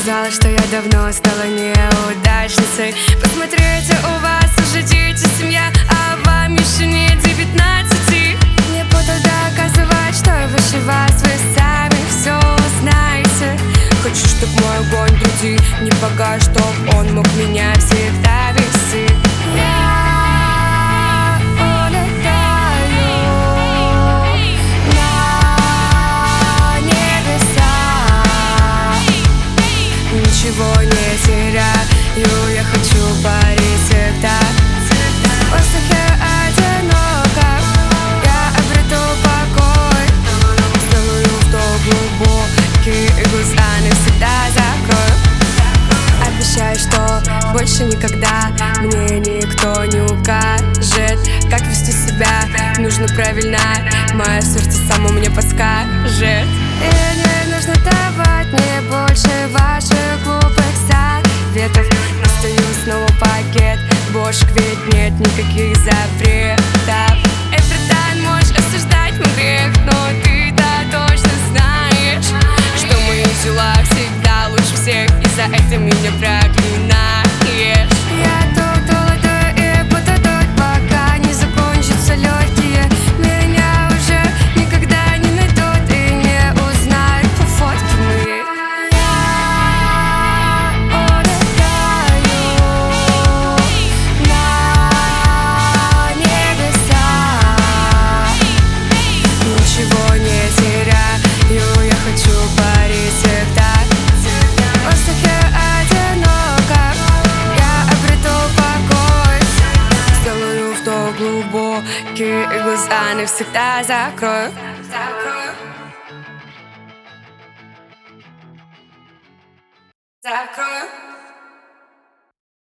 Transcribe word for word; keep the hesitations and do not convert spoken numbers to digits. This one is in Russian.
сказала, что я давно стала неудачницей. Посмотрите, у вас уже дети, семья, а вам еще не девятнадцати. Не буду доказывать, что я выше вас, вы сами все знаете. Хочу, чтоб мой огонь в груди не погас, чтоб он мог меня всегда вести. Я улетаю на небеса, ничего не теряю, я хочу парить всегда. В воздухе одиноко я обрету покой, целую вдох глубокий и глаза навсегда закрою. Обещаю, что больше никогда мне никто не укажет, как вести себя нужно правильно, мое сердце само мне подскажет. И не нужно давать мне больше ваших глупых советов. Достаю снова пакет бошек, ведь нет никаких запретов. Everytime можешь осуждать мой грех, но ты-то точно знаешь, что мои дела всегда лучше всех, и за это меня проклинаешь. Я тут долго и буду тут, пока не закончатся легкие. Меня уже никогда не найдут и не узнают по фотке моей. Я улетаю на небеса, ничего не теряю, я хочу парить всегда. В воздухе одиноко я обрету покой, целую вдох глубокий и глаза навсегда закрою.